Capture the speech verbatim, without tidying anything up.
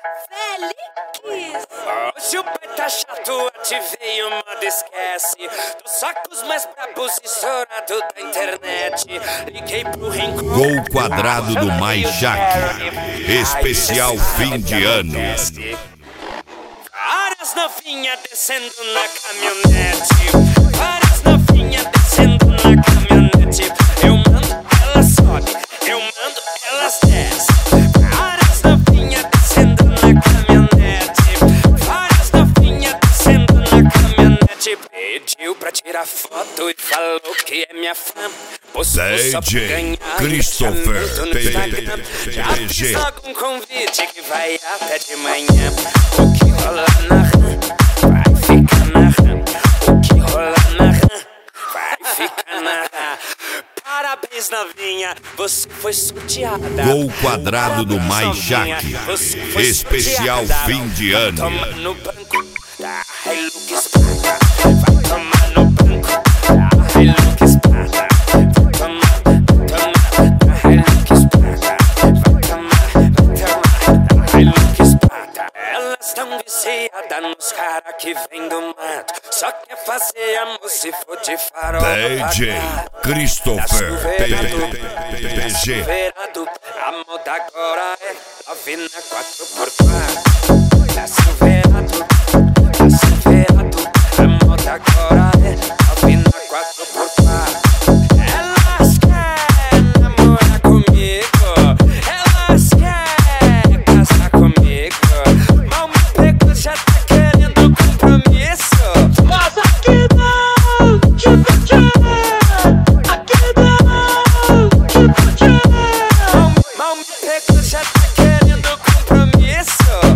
Félix! Hoje o pai tá chato, ativei o modo esquece dos sacos mais brabos e estourado da internet. Liguei pro rincão. Gol quadrado do Mais Jaque. Especial fim de ano. Várias novinhas descendo na caminhonete. Várias novinhas descendo na caminhonete. Eu mando, ela sobe. Eu mando, elas descem. Várias novinhas descendo na caminhonete. Várias novinhas descendo na caminhonete. Pediu pra tirar foto e falou que é minha fã. D J Christopher Já fiz algum convite que vai até de manhã. O que rola na rã vai ficar na rã. O que rola na rã vai ficar na rã. Parabéns, novinha, você foi sorteada. Gol quadrado do Mais Jaque. Especial fim de ano. Toma no banco da Hilux Prata. Vai tomar no banco da Hilux Prata. Vai tomar, tomar da Hilux Prata. Vai tomar, tomar da Hilux Prata. Elas tão viciadas nos caras que vem do mato. Só quer fazer amor se for de farol. D J Christopher D G. A moda agora é nove na quatro por quatro. Tá silverado, tá silverado. A moda agora é nove na quatro por quatro. Elas querem namorar comigo, elas querem casar comigo. Mal me pegou, já tá querendo compromisso. Mas aqui não, tipo tchê. Aqui não, tipo tchê. Mal me pegou, já tá querendo compromisso.